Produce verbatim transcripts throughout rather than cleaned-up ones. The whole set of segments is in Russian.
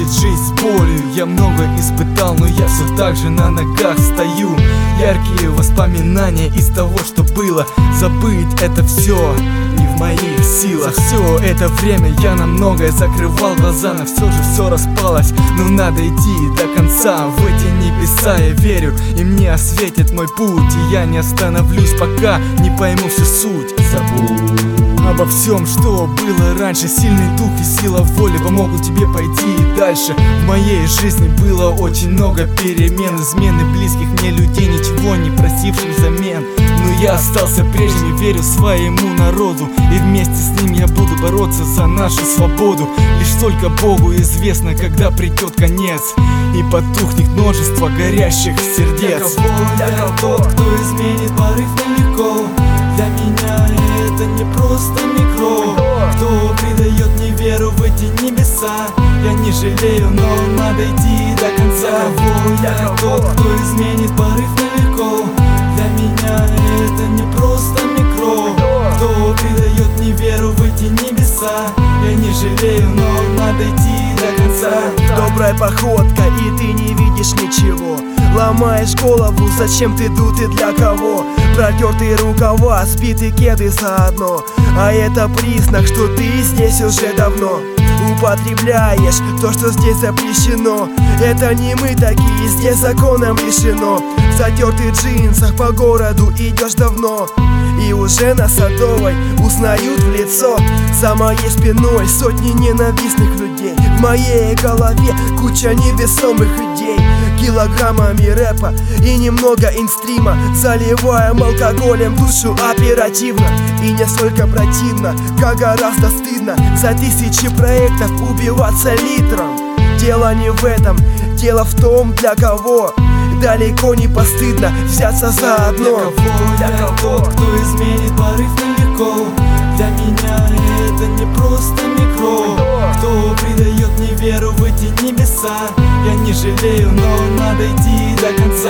граничит жизнь с болью. Я много испытал, но я все так же на ногах стою. Яркие воспоминания из того, что было. Забыть это все не в моих силах. За все это время я на многое закрывал глаза, но все же все распалось. Но надо идти до конца, в эти небеса я верю, и мне осветит мой путь. И я не остановлюсь, пока не пойму всю суть. Забудь обо всем, что было раньше. Сильный дух и сила воли помогут тебе пойти и дальше. В моей жизни было очень много перемен, измены близких мне людей, ничего не просивших взамен. Но я остался прежним и верю своему народу, и вместе с ним я буду бороться за нашу свободу. Лишь только Богу известно, когда придет конец и потухнет множество горящих сердец. Для кого тот, кто изменит порыв налегко. Для меня это не просто микро. Кто придает мне веру в эти небеса. Я не жалею, но надо идти до конца. Я тот, кто изменит порыв налегко. Для меня это не просто микро. Кто придает мне веру в эти небеса. Я не жалею, но надо идти до конца. Добрая походка, и ты не видишь ничего. Ломаешь голову, зачем ты тут и для кого? Протертые рукава, сбитые кеды заодно. А это признак, что ты здесь уже давно. Употребляешь то, что здесь запрещено. Это не мы такие, здесь законом решено. В затертых джинсах по городу идешь давно, и уже на Садовой узнают в лицо. За моей спиной сотни ненавистных людей. В моей голове куча невесомых идей. Килограммами рэпа и немного инстрима. Заливаем алкоголем душу оперативно. И не столько противно, как гораздо стыдно за тысячи проектов убиваться литром. Дело не в этом, дело в том, для кого далеко не постыдно взяться за одно. Для кого тот, кто изменит порыв налегко. Для меня это не просто микро. Кто придает мне веру в эти небеса. Я не жалею, но надо идти до конца.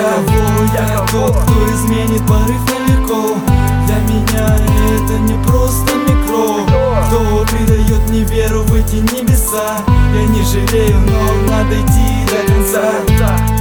Я тот, кто изменит порыв налегко. Для меня это не просто микро. Кто придает мне веру в эти небеса. Я не жалею, но надо идти до конца.